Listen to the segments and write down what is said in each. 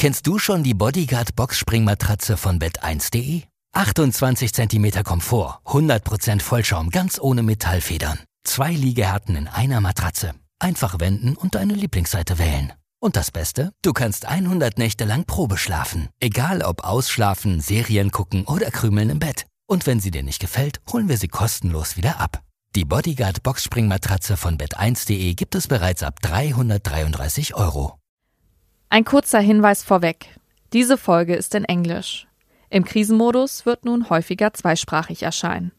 Kennst du schon die Bodyguard Boxspringmatratze von Bett1.de? 28 cm Komfort, 100% Vollschaum, ganz ohne Metallfedern. 2 Liegehärten in einer Matratze. Einfach wenden und deine Lieblingsseite wählen. Und das Beste? Du kannst 100 Nächte lang Probe schlafen. Egal ob ausschlafen, Serien gucken oder krümeln im Bett. Und wenn sie dir nicht gefällt, holen wir sie kostenlos wieder ab. Die Bodyguard Boxspringmatratze von Bett1.de gibt es bereits ab 333 €. Ein kurzer Hinweis vorweg. Diese Folge ist in Englisch. Im Krisenmodus wird nun häufiger zweisprachig erscheinen.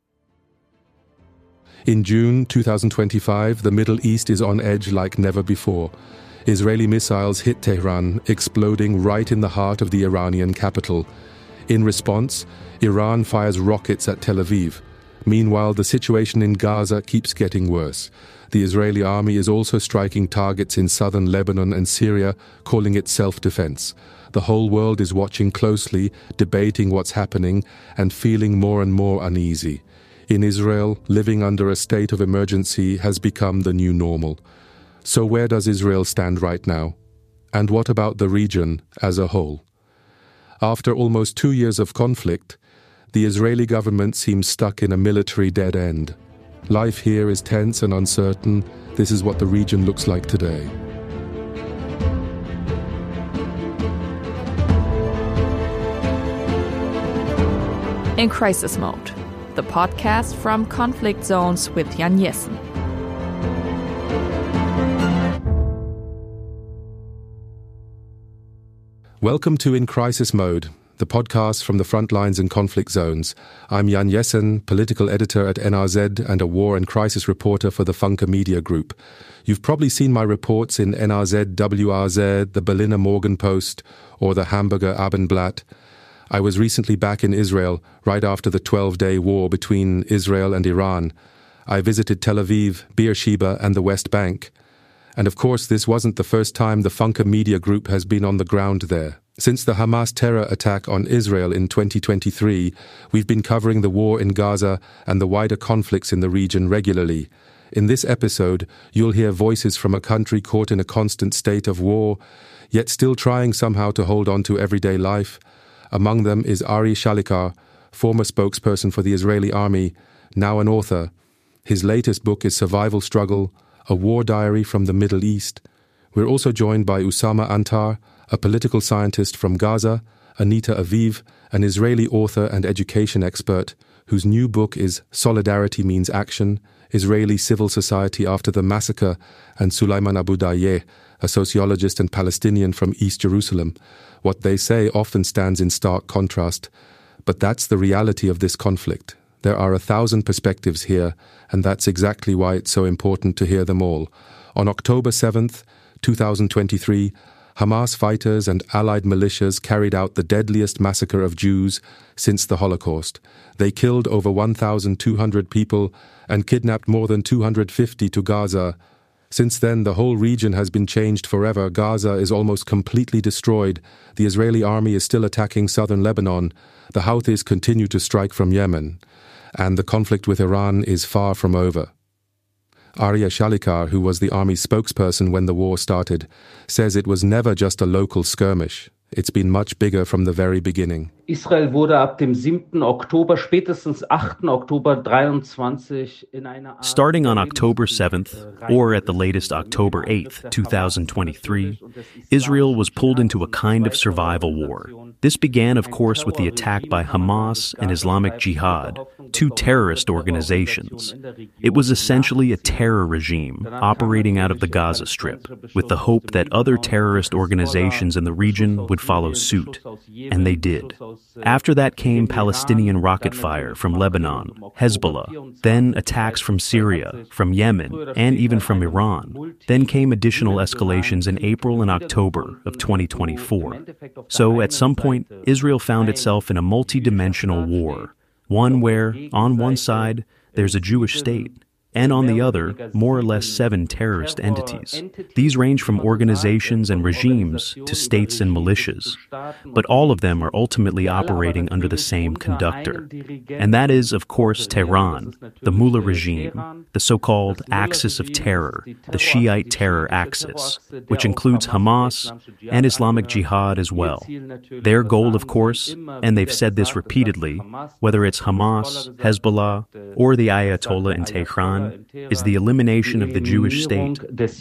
In June 2025, the Middle East is on edge like never before. Israeli missiles hit Tehran, exploding right in the heart of the Iranian capital. In response, Iran fires rockets at Tel Aviv. Meanwhile, the situation in Gaza keeps getting worse. The Israeli army is also striking targets in southern Lebanon and Syria, calling it self-defense. The whole world is watching closely, debating what's happening, and feeling more and more uneasy. In Israel, living under a state of emergency has become the new normal. So where does Israel stand right now? And what about the region as a whole? After almost 2 years of conflict, the Israeli government seems stuck in a military dead end. Life here is tense and uncertain. This is what the region looks like today. In Crisis Mode, the podcast from Conflict Zones with Jan Jessen. Welcome to In Crisis Mode, the podcast from the front lines in conflict zones. I'm Jan Jessen, political editor at NRZ and a war and crisis reporter for the Funke Media Group. You've probably seen my reports in NRZ, WRZ, the Berliner Morgenpost, or the Hamburger Abendblatt. I was recently back in Israel, right after the 12-day war between Israel and Iran. I visited Tel Aviv, Beersheba, and the West Bank. And of course, this wasn't the first time the Funke Media Group has been on the ground there. Since the Hamas terror attack on Israel in 2023, we've been covering the war in Gaza and the wider conflicts in the region regularly. In this episode, you'll hear voices from a country caught in a constant state of war, yet still trying somehow to hold on to everyday life. Among them is Ari Shalikar, former spokesperson for the Israeli army, now an author. His latest book is Survival Struggle, a war diary from the Middle East. We're also joined by Usama Antar, a political scientist from Gaza, Anita Aviv, an Israeli author and education expert, whose new book is Solidarity Means Action, Israeli Civil Society After the Massacre, and Sulaiman Abu Dayyeh, a sociologist and Palestinian from East Jerusalem. What they say often stands in stark contrast, but that's the reality of this conflict. There are 1,000 perspectives here, and that's exactly why it's so important to hear them all. On October 7th, 2023, Hamas fighters and allied militias carried out the deadliest massacre of Jews since the Holocaust. They killed over 1,200 people and kidnapped more than 250 to Gaza. Since then, the whole region has been changed forever. Gaza is almost completely destroyed. The Israeli army is still attacking southern Lebanon. The Houthis continue to strike from Yemen. And the conflict with Iran is far from over. Arya Shalikar, who was the army's spokesperson when the war started, says it was never just a local skirmish. It's been much bigger from the very beginning. Israel wurde ab dem 7. Oktober, spätestens 8. Oktober 23 in einer Art Starting on October 7th, or at the latest October 8th, 2023, Israel was pulled into a kind of survival war. This began, of course, with the attack by Hamas and Islamic Jihad, two terrorist organizations. It was essentially a terror regime operating out of the Gaza Strip, with the hope that other terrorist organizations in the region would follow suit. And they did. After that came Palestinian rocket fire from Lebanon, Hezbollah, then attacks from Syria, from Yemen, and even from Iran. Then came additional escalations in April and October of 2024. So at some point, Israel found itself in a multi-dimensional war, one where, on one side, there's a Jewish state, and on the other, more or less 7 terrorist entities. These range from organizations and regimes to states and militias, but all of them are ultimately operating under the same conductor. And that is, of course, Tehran, the Mullah regime, the so-called Axis of Terror, the Shiite terror axis, which includes Hamas and Islamic Jihad as well. Their goal, of course, and they've said this repeatedly, whether it's Hamas, Hezbollah, or the Ayatollah in Tehran, is the elimination of the Jewish state.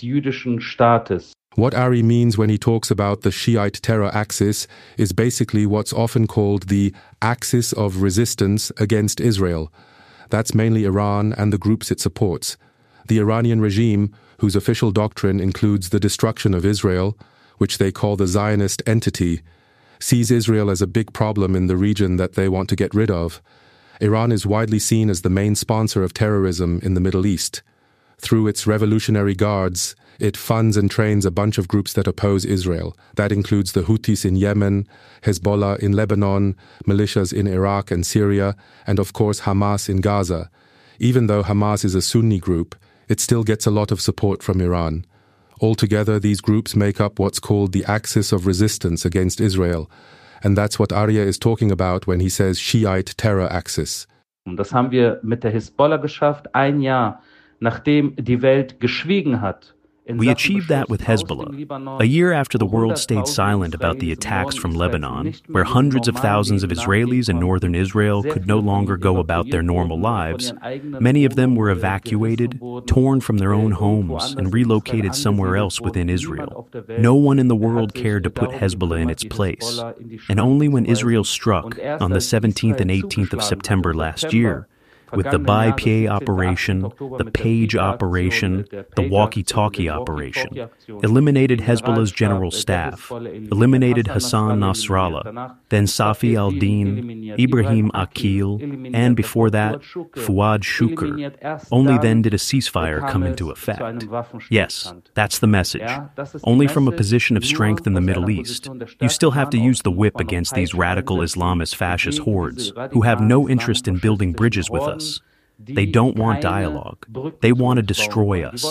What Ari means when he talks about the Shiite terror axis is basically what's often called the axis of resistance against Israel. That's mainly Iran and the groups it supports. The Iranian regime, whose official doctrine includes the destruction of Israel, which they call the Zionist entity, sees Israel as a big problem in the region that they want to get rid of. Iran is widely seen as the main sponsor of terrorism in the Middle East. Through its Revolutionary Guards, it funds and trains a bunch of groups that oppose Israel. That includes the Houthis in Yemen, Hezbollah in Lebanon, militias in Iraq and Syria, and of course Hamas in Gaza. Even though Hamas is a Sunni group, it still gets a lot of support from Iran. Altogether, these groups make up what's called the axis of resistance against Israel. And that's what Arya is talking about when he says Shiite terror axis. Das haben wir mit der Hisbollah geschafft, ein Jahr nachdem die Welt geschwiegen hat. We achieved that with Hezbollah, a year after the world stayed silent about the attacks from Lebanon, where hundreds of thousands of Israelis in northern Israel could no longer go about their normal lives. Many of them were evacuated, torn from their own homes, and relocated somewhere else within Israel. No one in the world cared to put Hezbollah in its place. And only when Israel struck on the 17th and 18th of September last year, with the Bai-Pei operation, the Page operation, the walkie-talkie operation, eliminated Hezbollah's general staff, eliminated Hassan Nasrallah, then Safi al-Din, Ibrahim Aqil, and before that, Fuad Shukr. Only then did a ceasefire come into effect. Yes, that's the message. Only from a position of strength in the Middle East. You still have to use the whip against these radical Islamist fascist hordes who have no interest in building bridges with us. They don't want dialogue. They want to destroy us.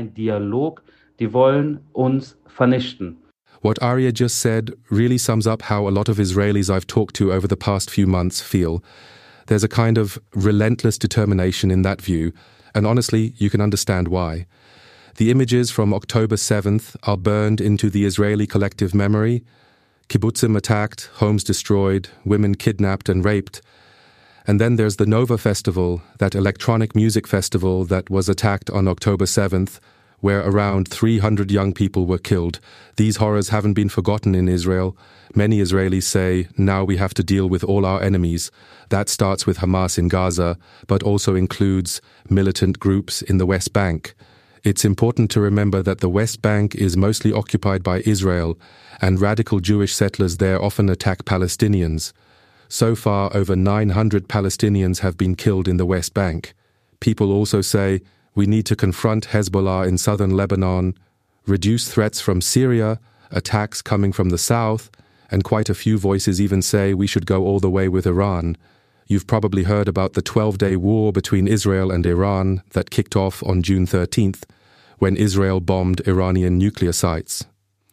What Arya just said really sums up how a lot of Israelis I've talked to over the past few months feel. There's a kind of relentless determination in that view, and honestly, you can understand why. The images from October 7th are burned into the Israeli collective memory. Kibbutzim attacked, homes destroyed, women kidnapped and raped. And then there's the Nova Festival, that electronic music festival that was attacked on October 7th, where around 300 young people were killed. These horrors haven't been forgotten in Israel. Many Israelis say, now we have to deal with all our enemies. That starts with Hamas in Gaza, but also includes militant groups in the West Bank. It's important to remember that the West Bank is mostly occupied by Israel, and radical Jewish settlers there often attack Palestinians. So far, over 900 Palestinians have been killed in the West Bank. People also say we need to confront Hezbollah in southern Lebanon, reduce threats from Syria, attacks coming from the south, and quite a few voices even say we should go all the way with Iran. You've probably heard about the 12-day war between Israel and Iran that kicked off on June 13th, when Israel bombed Iranian nuclear sites.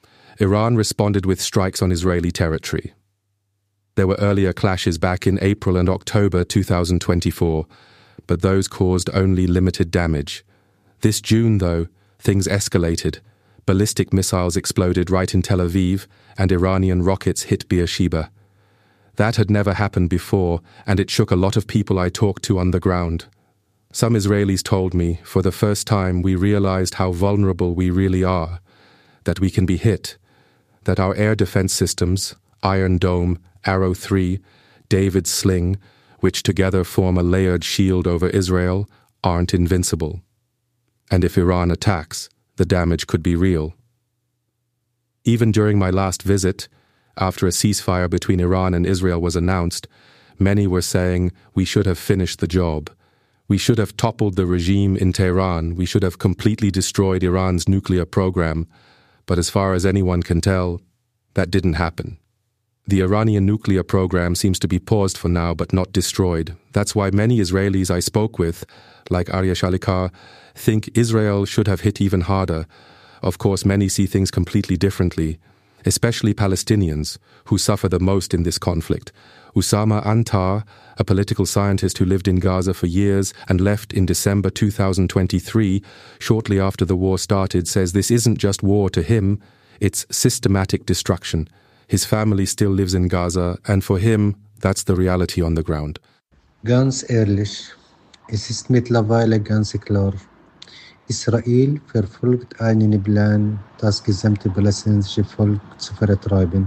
Iran responded with strikes on Israeli territory. There were earlier clashes back in April and October 2024, but those caused only limited damage. This June, though, things escalated. Ballistic missiles exploded right in Tel Aviv, and Iranian rockets hit Beersheba. That had never happened before, and it shook a lot of people I talked to on the ground. Some Israelis told me, for the first time we realized how vulnerable we really are, that we can be hit, that our air defense systems, Iron Dome, Arrow 3, David's Sling, which together form a layered shield over Israel, aren't invincible. And if Iran attacks, the damage could be real. Even during my last visit, after a ceasefire between Iran and Israel was announced, many were saying we should have finished the job. We should have toppled the regime in Tehran. We should have completely destroyed Iran's nuclear program. But as far as anyone can tell, that didn't happen. The Iranian nuclear program seems to be paused for now but not destroyed. That's why many Israelis I spoke with, like Arya Shalikar, think Israel should have hit even harder. Of course, many see things completely differently, especially Palestinians, who suffer the most in this conflict. Usama Antar, a political scientist who lived in Gaza for years and left in December 2023, shortly after the war started, says this isn't just war to him, it's systematic destruction. His family still lives in Gaza, and for him, that's the reality on the ground. Ganz ehrlich, es ist mittlerweile ganz klar. Israel verfolgt einen Plan, das gesamte palästinensische Volk zu vertreiben.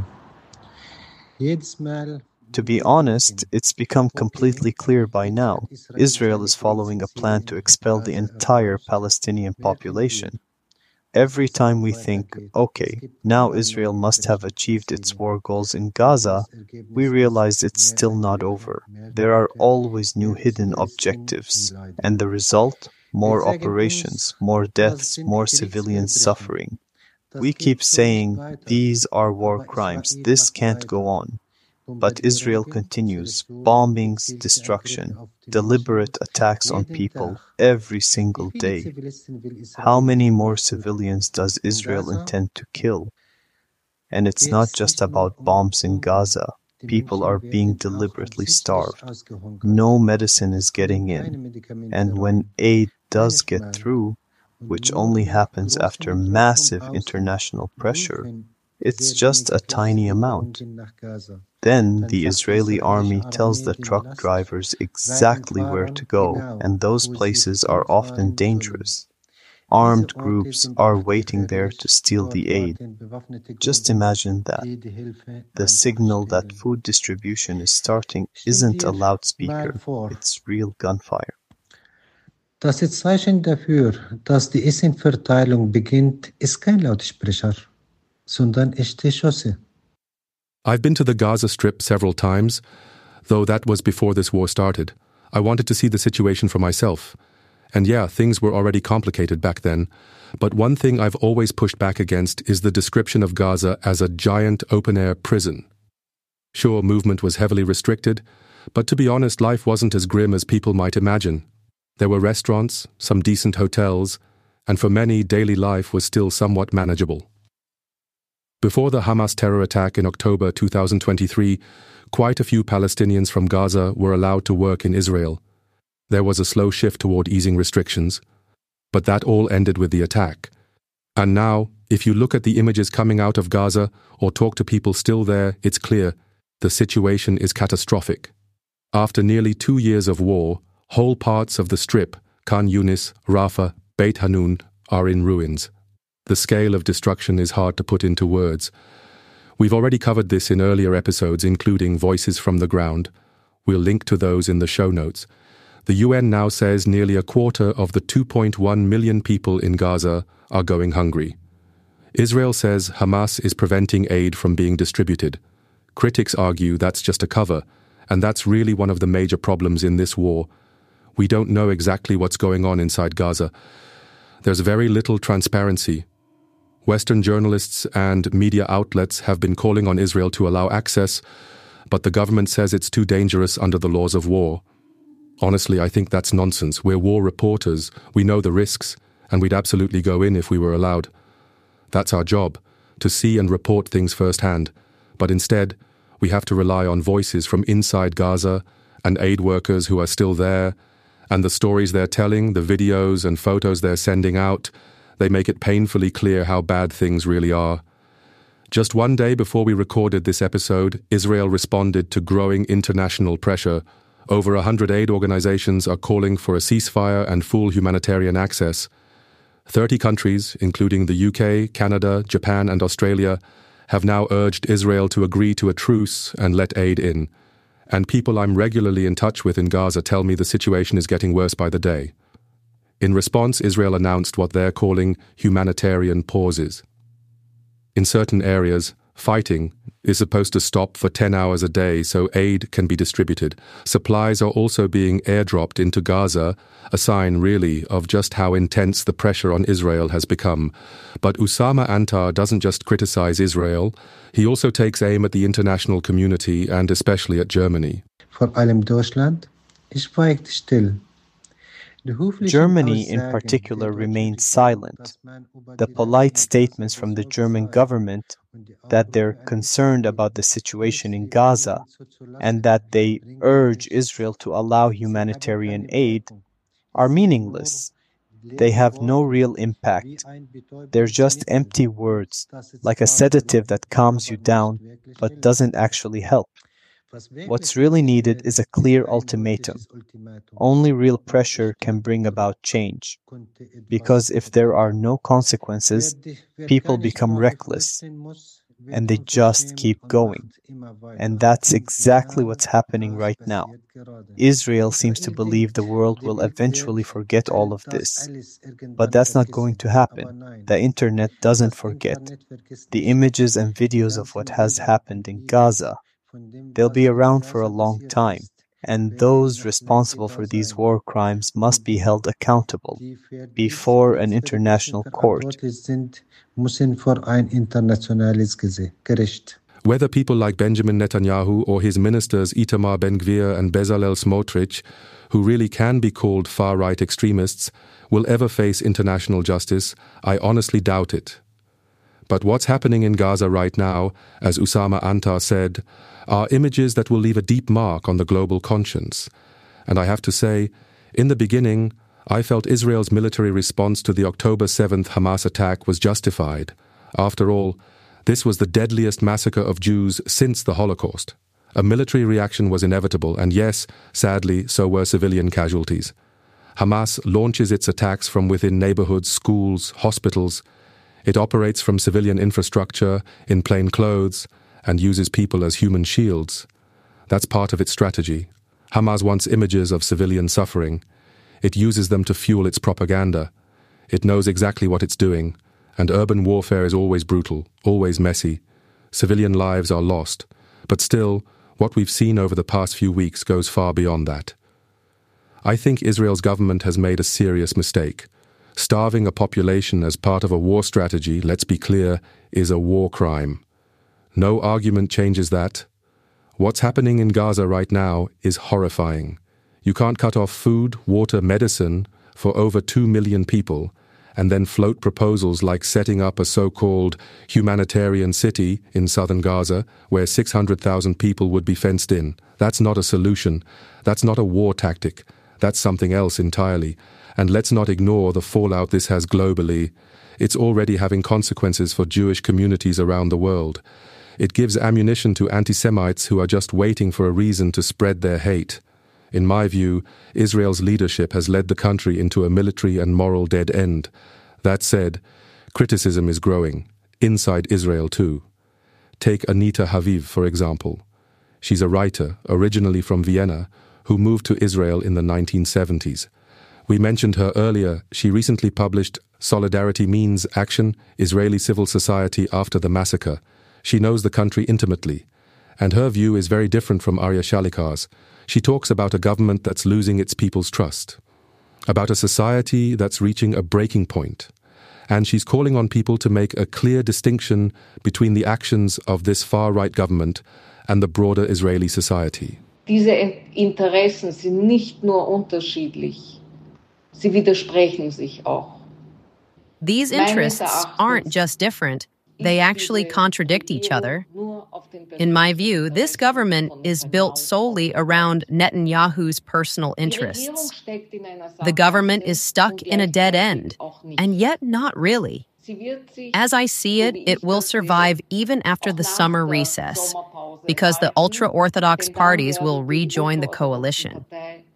Jedes Mal. To be honest, it's become completely clear by now. Israel is following a plan to expel the entire Palestinian population. Every time we think, okay, now Israel must have achieved its war goals in Gaza, we realize it's still not over. There are always new hidden objectives, and the result? More operations, more deaths, more civilians suffering. We keep saying, these are war crimes, this can't go on. But Israel continues, bombings, destruction, deliberate attacks on people every single day. How many more civilians does Israel intend to kill? And it's not just about bombs in Gaza. People are being deliberately starved. No medicine is getting in. And when aid does get through, which only happens after massive international pressure, it's just a tiny amount. Then the Israeli army tells the truck drivers exactly where to go, and those places are often dangerous. Armed groups are waiting there to steal the aid. Just imagine that. The signal that food distribution is starting isn't a loudspeaker, it's real gunfire. Das Zeichen dafür, dass die Essenverteilung beginnt, ist kein Lautsprecher, sondern echte Schüsse. I've been to the Gaza Strip several times, though that was before this war started. I wanted to see the situation for myself. And yeah, things were already complicated back then. But one thing I've always pushed back against is the description of Gaza as a giant open-air prison. Sure, movement was heavily restricted, but to be honest, life wasn't as grim as people might imagine. There were restaurants, some decent hotels, and for many, daily life was still somewhat manageable. Before the Hamas terror attack in October 2023, quite a few Palestinians from Gaza were allowed to work in Israel. There was a slow shift toward easing restrictions, but that all ended with the attack. And now, if you look at the images coming out of Gaza or talk to people still there, it's clear the situation is catastrophic. After nearly 2 years of war, whole parts of the Strip, Khan Yunis, Rafah, Beit Hanun, are in ruins. The scale of destruction is hard to put into words. We've already covered this in earlier episodes, including Voices from the Ground. We'll link to those in the show notes. The UN now says nearly a quarter of the 2.1 million people in Gaza are going hungry. Israel says Hamas is preventing aid from being distributed. Critics argue that's just a cover, and that's really one of the major problems in this war. We don't know exactly what's going on inside Gaza. There's very little transparency. Western journalists and media outlets have been calling on Israel to allow access, but the government says it's too dangerous under the laws of war. Honestly, I think that's nonsense. We're war reporters. We know the risks, and we'd absolutely go in if we were allowed. That's our job, to see and report things firsthand. But instead, we have to rely on voices from inside Gaza and aid workers who are still there, and the stories they're telling, the videos and photos they're sending out, they make it painfully clear how bad things really are. Just one day before we recorded this episode, Israel responded to growing international pressure. Over 100 aid organizations are calling for a ceasefire and full humanitarian access. 30 countries, including the UK, Canada, Japan and Australia, have now urged Israel to agree to a truce and let aid in. And people I'm regularly in touch with in Gaza tell me the situation is getting worse by the day. In response, Israel announced what they're calling humanitarian pauses. In certain areas, fighting, is supposed to stop for 10 hours a day so aid can be distributed. Supplies are also being airdropped into Gaza, a sign really of just how intense the pressure on Israel has become. But Oussama Antar doesn't just criticize Israel, he also takes aim at the international community and especially at Germany. Vor allem Deutschland schweigt still. Germany in particular remains silent. The polite statements from the German government that they're concerned about the situation in Gaza and that they urge Israel to allow humanitarian aid are meaningless. They have no real impact. They're just empty words, like a sedative that calms you down but doesn't actually help. What's really needed is a clear ultimatum. Only real pressure can bring about change. Because if there are no consequences, people become reckless, and they just keep going. And that's exactly what's happening right now. Israel seems to believe the world will eventually forget all of this. But that's not going to happen. The internet doesn't forget. The images and videos of what has happened in Gaza, they'll be around for a long time, and those responsible for these war crimes must be held accountable before an international court. Whether people like Benjamin Netanyahu or his ministers Itamar Ben-Gvir and Bezalel Smotrich, who really can be called far-right extremists, will ever face international justice, I honestly doubt it. But what's happening in Gaza right now, as Oussama Antar said, are images that will leave a deep mark on the global conscience. And I have to say, in the beginning, I felt Israel's military response to the October 7th Hamas attack was justified. After all, this was the deadliest massacre of Jews since the Holocaust. A military reaction was inevitable, and yes, sadly, so were civilian casualties. Hamas launches its attacks from within neighborhoods, schools, hospitals. It operates from civilian infrastructure, in plain clothes, and uses people as human shields. That's part of its strategy. Hamas wants images of civilian suffering. It uses them to fuel its propaganda. It knows exactly what it's doing, and urban warfare is always brutal, always messy. Civilian lives are lost, but still, what we've seen over the past few weeks goes far beyond that. I think Israel's government has made a serious mistake. Starving a population as part of a war strategy, let's be clear, is a war crime. No argument changes that. What's happening in Gaza right now is horrifying. You can't cut off food, water, medicine for over 2 million people and then float proposals like setting up a so-called humanitarian city in southern Gaza where 600,000 people would be fenced in. That's not a solution. That's not a war tactic. That's something else entirely. And let's not ignore the fallout this has globally. It's already having consequences for Jewish communities around the world. It gives ammunition to anti-Semites who are just waiting for a reason to spread their hate. In my view, Israel's leadership has led the country into a military and moral dead end. That said, criticism is growing, inside Israel too. Take Anita Haviv, for example. She's a writer, originally from Vienna, who moved to Israel in the 1970s. We mentioned her earlier. She recently published Solidarity Means Action, Israeli Civil Society After the Massacre. She knows the country intimately, and her view is very different from Arya Shalikar's. She talks about a government that's losing its people's trust, about a society that's reaching a breaking point, and she's calling on people to make a clear distinction between the actions of this far-right government and the broader Israeli society. Diese Interessen sind nicht nur unterschiedlich, sie widersprechen sich auch. These interests aren't just different. They actually contradict each other. In my view, this government is built solely around Netanyahu's personal interests. The government is stuck in a dead end, and yet not really. As I see it, it will survive even after the summer recess, because the ultra-Orthodox parties will rejoin the coalition.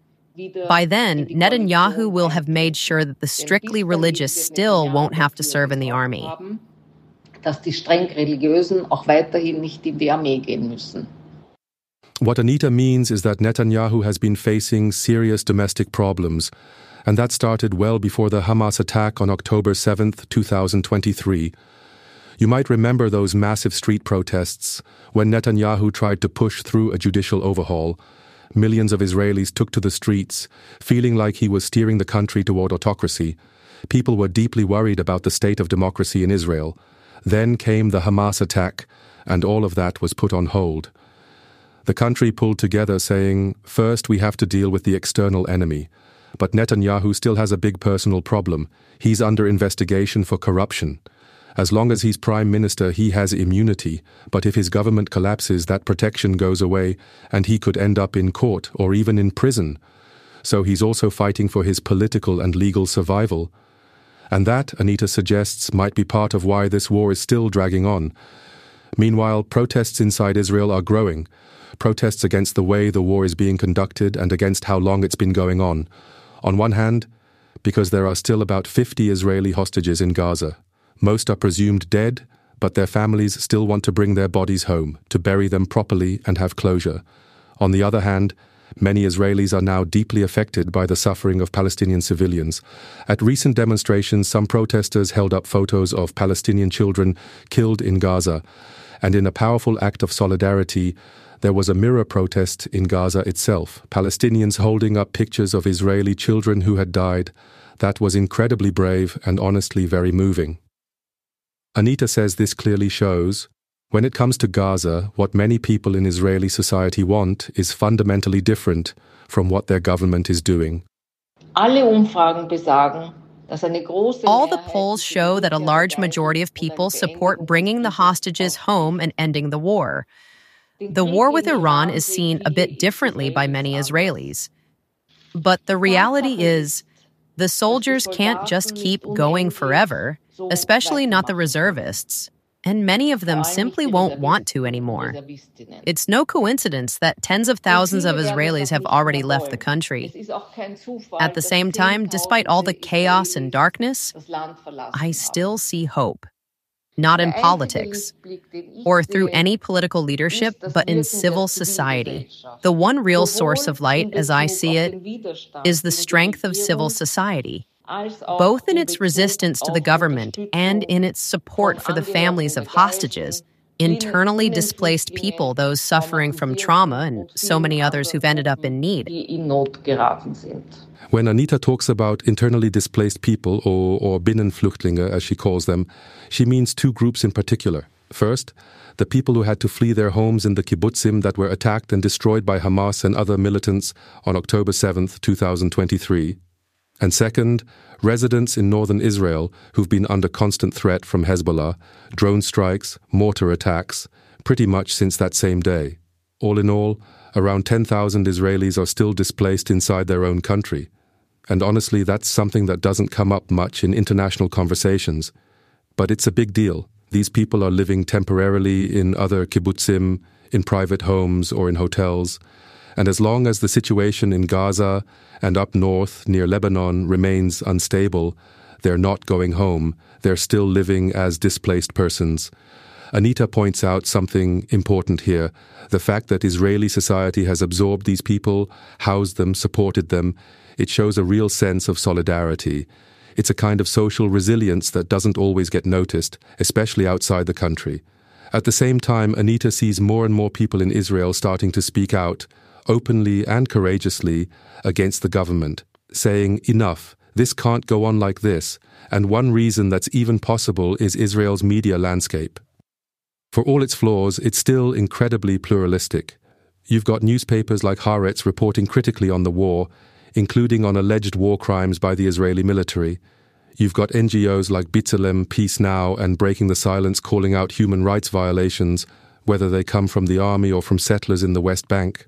By then, Netanyahu will have made sure that the strictly religious still won't have to serve in the army. Dass die streng Religiösen auch weiterhin nicht in die Armee gehen müssen. What Anita means is that Netanyahu has been facing serious domestic problems, and that started well before the Hamas attack on October 7th, 2023. You might remember those massive street protests when Netanyahu tried to push through a judicial overhaul. Millions of Israelis took to the streets, feeling like he was steering the country toward autocracy. People were deeply worried about the state of democracy in Israel. Then came the Hamas attack, and all of that was put on hold. The country pulled together saying, first we have to deal with the external enemy. But Netanyahu still has a big personal problem. He's under investigation for corruption. As long as he's prime minister, he has immunity, but if his government collapses, that protection goes away, and he could end up in court or even in prison. So he's also fighting for his political and legal survival. And that, Anita suggests, might be part of why this war is still dragging on. Meanwhile, protests inside Israel are growing. Protests against the way the war is being conducted and against how long it's been going on. On one hand, because there are still about 50 Israeli hostages in Gaza. Most are presumed dead, but their families still want to bring their bodies home, to bury them properly and have closure. On the other hand, many Israelis are now deeply affected by the suffering of Palestinian civilians. At recent demonstrations, some protesters held up photos of Palestinian children killed in Gaza. And in a powerful act of solidarity, there was a mirror protest in Gaza itself, Palestinians holding up pictures of Israeli children who had died. That was incredibly brave and honestly very moving. Anita says this clearly shows, when it comes to Gaza, what many people in Israeli society want is fundamentally different from what their government is doing. All the polls show that a large majority of people support bringing the hostages home and ending the war. The war with Iran is seen a bit differently by many Israelis. But the reality is, the soldiers can't just keep going forever, especially not the reservists, and many of them simply won't want to anymore. It's no coincidence that tens of thousands of Israelis have already left the country. At the same time, despite all the chaos and darkness, I still see hope. Not in politics or through any political leadership, but in civil society. The one real source of light, as I see it, is the strength of civil society, both in its resistance to the government and in its support for the families of hostages, internally displaced people, those suffering from trauma, and so many others who've ended up in need. When Anita talks about internally displaced people, or Binnenflüchtlinge as she calls them, she means two groups in particular. First, the people who had to flee their homes in the kibbutzim that were attacked and destroyed by Hamas and other militants on October 7th, 2023. And second, residents in northern Israel who've been under constant threat from Hezbollah, drone strikes, mortar attacks, pretty much since that same day. All in all, around 10,000 Israelis are still displaced inside their own country. And honestly, that's something that doesn't come up much in international conversations. But it's a big deal. These people are living temporarily in other kibbutzim, in private homes or in hotels. And as long as the situation in Gaza and up north near Lebanon remains unstable, they're not going home. They're still living as displaced persons. Anita points out something important here, the fact that Israeli society has absorbed these people, housed them, supported them. It shows a real sense of solidarity. It's a kind of social resilience that doesn't always get noticed, especially outside the country. At the same time, Anita sees more and more people in Israel starting to speak out, openly and courageously, against the government, saying, enough, this can't go on like this, and one reason that's even possible is Israel's media landscape. For all its flaws, it's still incredibly pluralistic. You've got newspapers like Haaretz reporting critically on the war, including on alleged war crimes by the Israeli military. You've got NGOs like B'Tselem, Peace Now, and Breaking the Silence calling out human rights violations, whether they come from the army or from settlers in the West Bank.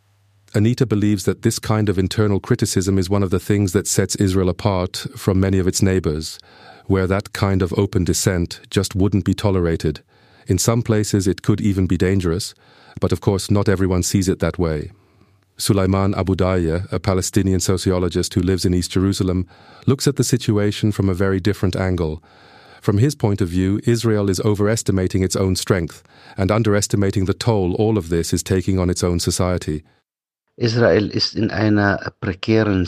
Anita believes that this kind of internal criticism is one of the things that sets Israel apart from many of its neighbors, where that kind of open dissent just wouldn't be tolerated. In some places it could even be dangerous, but of course not everyone sees it that way. Sulaiman Abu Dayyeh, a Palestinian sociologist who lives in East Jerusalem, looks at the situation from a very different angle. From his point of view, Israel is overestimating its own strength and underestimating the toll all of this is taking on its own society. Israel ist in einer prekären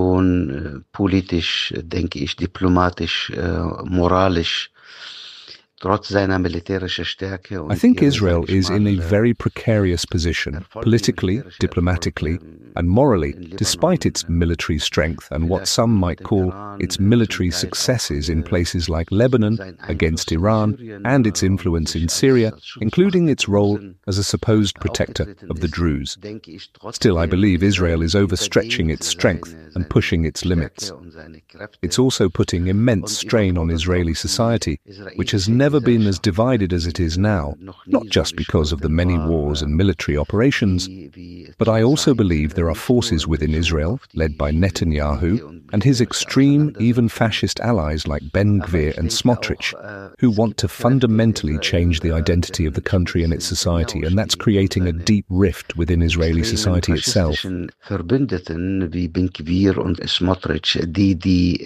Situation, politisch, denke ich, diplomatisch, moralisch. I think Israel is in a very precarious position, politically, diplomatically, and morally, despite its military strength and what some might call its military successes in places like Lebanon against Iran and its influence in Syria, including its role as a supposed protector of the Druze. Still, I believe Israel is overstretching its strength and pushing its limits. It's also putting immense strain on Israeli society, which has never been as divided as it is now, not just because of the many wars and military operations, but I also believe there are forces within Israel, led by Netanyahu, and his extreme, even fascist allies like Ben Gvir and Smotrich, who want to fundamentally change the identity of the country and its society, and that's creating a deep rift within Israeli society itself. Verbündeten wie Ben Gvir und Smotrich, die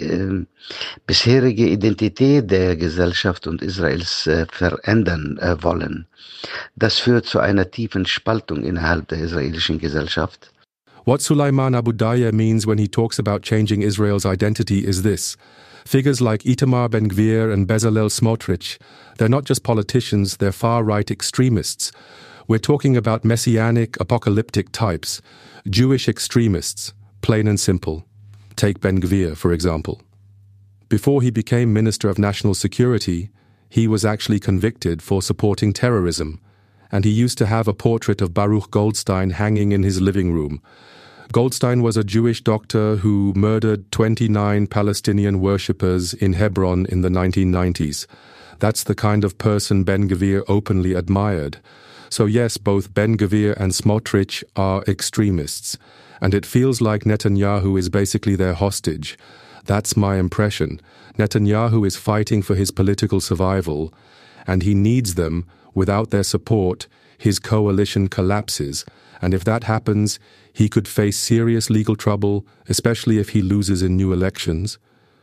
bisherige Identität der Gesellschaft und Israels verändern wollen. Das führt zu einer tiefen Spaltung innerhalb der israelischen Gesellschaft. What Sulaiman Abu Daya means when he talks about changing Israel's identity is this. Figures like Itamar Ben-Gvir and Bezalel Smotrich, they're not just politicians, they're far-right extremists. We're talking about messianic, apocalyptic types, Jewish extremists, plain and simple. Take Ben-Gvir, for example. Before he became Minister of National Security, he was actually convicted for supporting terrorism, and he used to have a portrait of Baruch Goldstein hanging in his living room. Goldstein was a Jewish doctor who murdered 29 Palestinian worshippers in Hebron in the 1990s. That's the kind of person Ben-Gvir openly admired. So yes, both Ben-Gvir and Smotrich are extremists, and it feels like Netanyahu is basically their hostage. That's my impression. Netanyahu is fighting for his political survival, and he needs them. Without their support, his coalition collapses, and if that happens, he could face serious legal trouble, especially if he loses in new elections.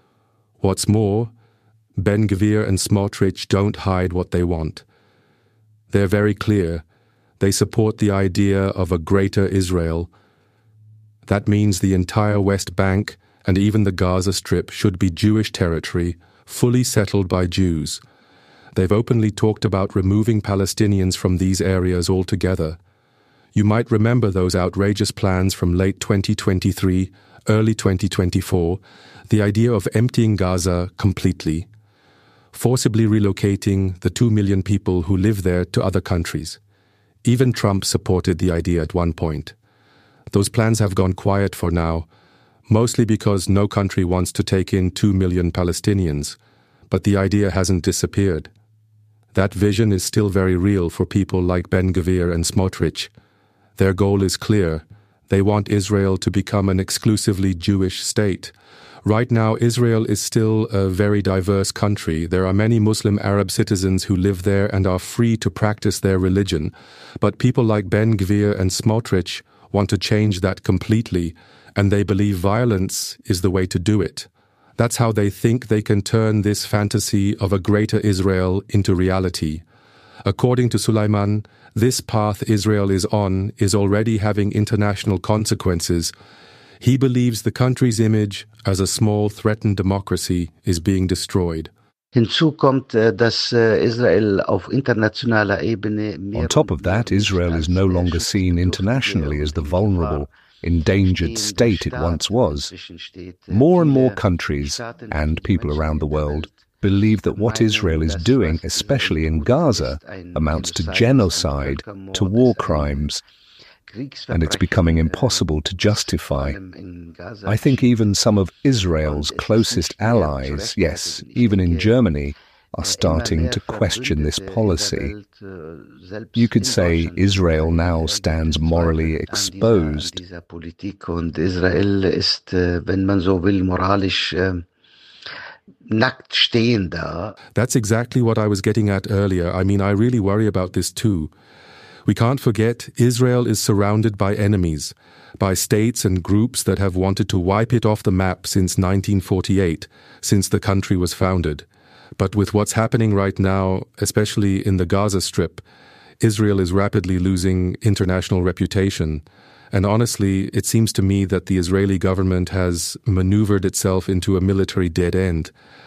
What's more, Ben-Gvir and Smotrich don't hide what they want. They're very clear. They support the idea of a greater Israel. That means the entire West Bank and even the Gaza Strip should be Jewish territory, fully settled by Jews. They've openly talked about removing Palestinians from these areas altogether. You might remember those outrageous plans from late 2023, early 2024, the idea of emptying Gaza completely, forcibly relocating the 2 million people who live there to other countries. Even Trump supported the idea at one point. Those plans have gone quiet for now, mostly because no country wants to take in 2 million Palestinians, but the idea hasn't disappeared. That vision is still very real for people like Ben-Gvir and Smotrich. Their goal is clear. They want Israel to become an exclusively Jewish state. Right now, Israel is still a very diverse country. There are many Muslim Arab citizens who live there and are free to practice their religion. But people like Ben-Gvir and Smotrich want to change that completely, and they believe violence is the way to do it. That's how they think they can turn this fantasy of a greater Israel into reality. According to Sulaiman, this path Israel is on is already having international consequences. He believes the country's image as a small, threatened democracy is being destroyed. Hinzu kommt, dass Israel auf internationaler Ebene On top of that, Israel is no longer seen internationally as the vulnerable, endangered state it once was. More and more countries and people around the world believe that what Israel is doing, especially in Gaza, amounts to genocide, to war crimes, and it's becoming impossible to justify. I think even some of Israel's closest allies, yes, even in Germany, are starting to question this policy. You could say Israel now stands morally exposed. Und Israel ist, wenn man so will, moralisch nackt stehen da. That's exactly what I was getting at earlier. I mean, I really worry about this too. We can't forget Israel is surrounded by enemies, by states and groups that have wanted to wipe it off the map since 1948, since the country was founded. But with what's happening right now, especially in the Gaza Strip, Israel is rapidly losing international reputation. And honestly, it seems to me that the Israeli government has maneuvered itself into a military dead end.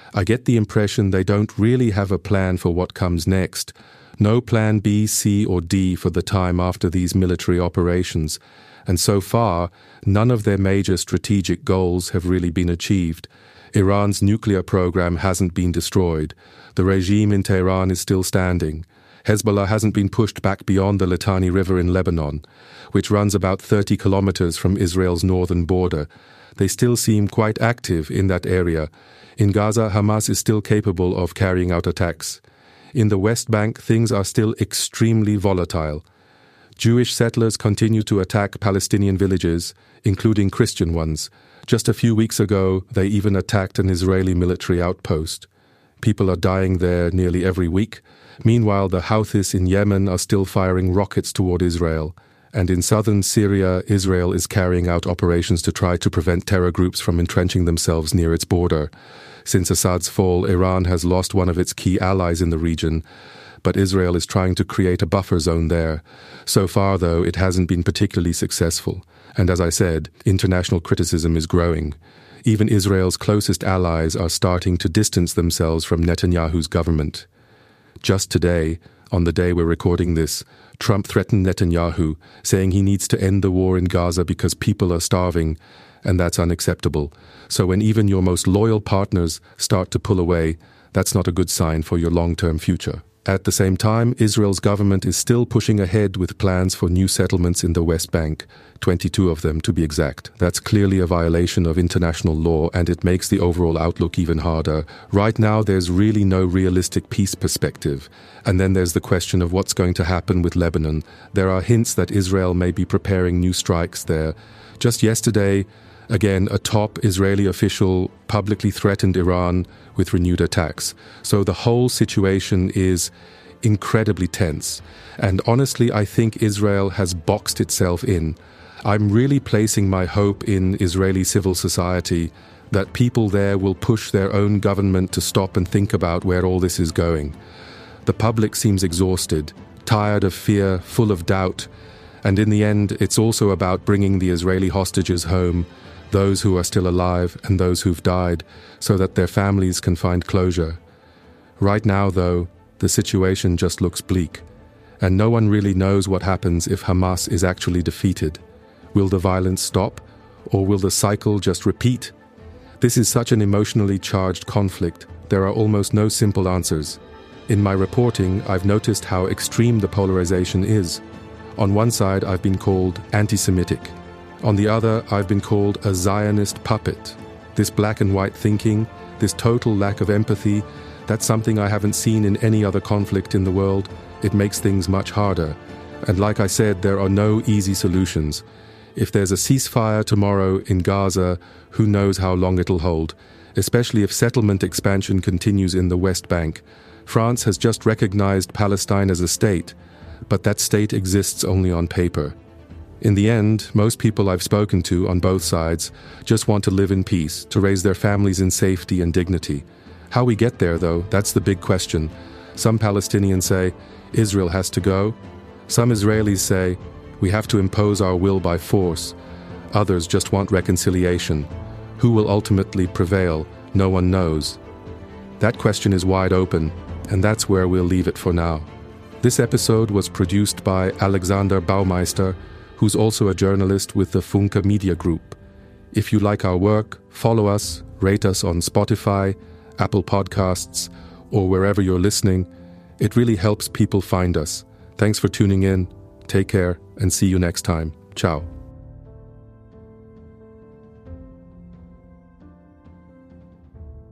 I get the impression they don't really have a plan for what comes next. No plan B, C, or D for the time after these military operations. And so far, none of their major strategic goals have really been achieved. Iran's nuclear program hasn't been destroyed. The regime in Tehran is still standing. Hezbollah hasn't been pushed back beyond the Litani River in Lebanon, which runs about 30 kilometers from Israel's northern border. They still seem quite active in that area. In Gaza, Hamas is still capable of carrying out attacks. In the West Bank, things are still extremely volatile. Jewish settlers continue to attack Palestinian villages, including Christian ones. Just a few weeks ago, they even attacked an Israeli military outpost. People are dying there nearly every week. Meanwhile, the Houthis in Yemen are still firing rockets toward Israel. And in southern Syria, Israel is carrying out operations to try to prevent terror groups from entrenching themselves near its border. Since Assad's fall, Iran has lost one of its key allies in the region, but Israel is trying to create a buffer zone there. So far, though, it hasn't been particularly successful. And as I said, international criticism is growing. Even Israel's closest allies are starting to distance themselves from Netanyahu's government. Just today, on the day we're recording this, Trump threatened Netanyahu, saying he needs to end the war in Gaza because people are starving, and that's unacceptable. So when even your most loyal partners start to pull away, that's not a good sign for your long-term future. At the same time, Israel's government is still pushing ahead with plans for new settlements in the West Bank, 22 of them to be exact. That's clearly a violation of international law, and it makes the overall outlook even harder. Right now, there's really no realistic peace perspective. And then there's the question of what's going to happen with Lebanon. There are hints that Israel may be preparing new strikes there. Just yesterday, again, a top Israeli official publicly threatened Iran with renewed attacks. So the whole situation is incredibly tense. And honestly, I think Israel has boxed itself in. I'm really placing my hope in Israeli civil society, that people there will push their own government to stop and think about where all this is going. The public seems exhausted, tired of fear, full of doubt. And in the end, it's also about bringing the Israeli hostages home, those who are still alive and those who've died, so that their families can find closure. Right now, though, the situation just looks bleak, and no one really knows what happens if Hamas is actually defeated. Will the violence stop, or will the cycle just repeat? This is such an emotionally charged conflict. There are almost no simple answers. In my reporting, I've noticed how extreme the polarization is. On one side, I've been called anti-Semitic. On the other, I've been called a Zionist puppet. This black and white thinking, this total lack of empathy, that's something I haven't seen in any other conflict in the world. It makes things much harder. And like I said, there are no easy solutions. If there's a ceasefire tomorrow in Gaza, who knows how long it'll hold, especially if settlement expansion continues in the West Bank. France has just recognized Palestine as a state, but that state exists only on paper. In the end, most people I've spoken to on both sides just want to live in peace, to raise their families in safety and dignity. How we get there, though, that's the big question. Some Palestinians say, Israel has to go. Some Israelis say, we have to impose our will by force. Others just want reconciliation. Who will ultimately prevail? No one knows. That question is wide open, and that's where we'll leave it for now. This episode was produced by Alexander Baumeister, who's also a journalist with the Funke Media Group. If you like our work, follow us, rate us on Spotify, Apple Podcasts, or wherever you're listening. It really helps people find us. Thanks for tuning in. Take care and see you next time. Ciao.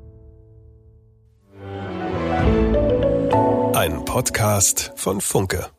Ein Podcast von Funke.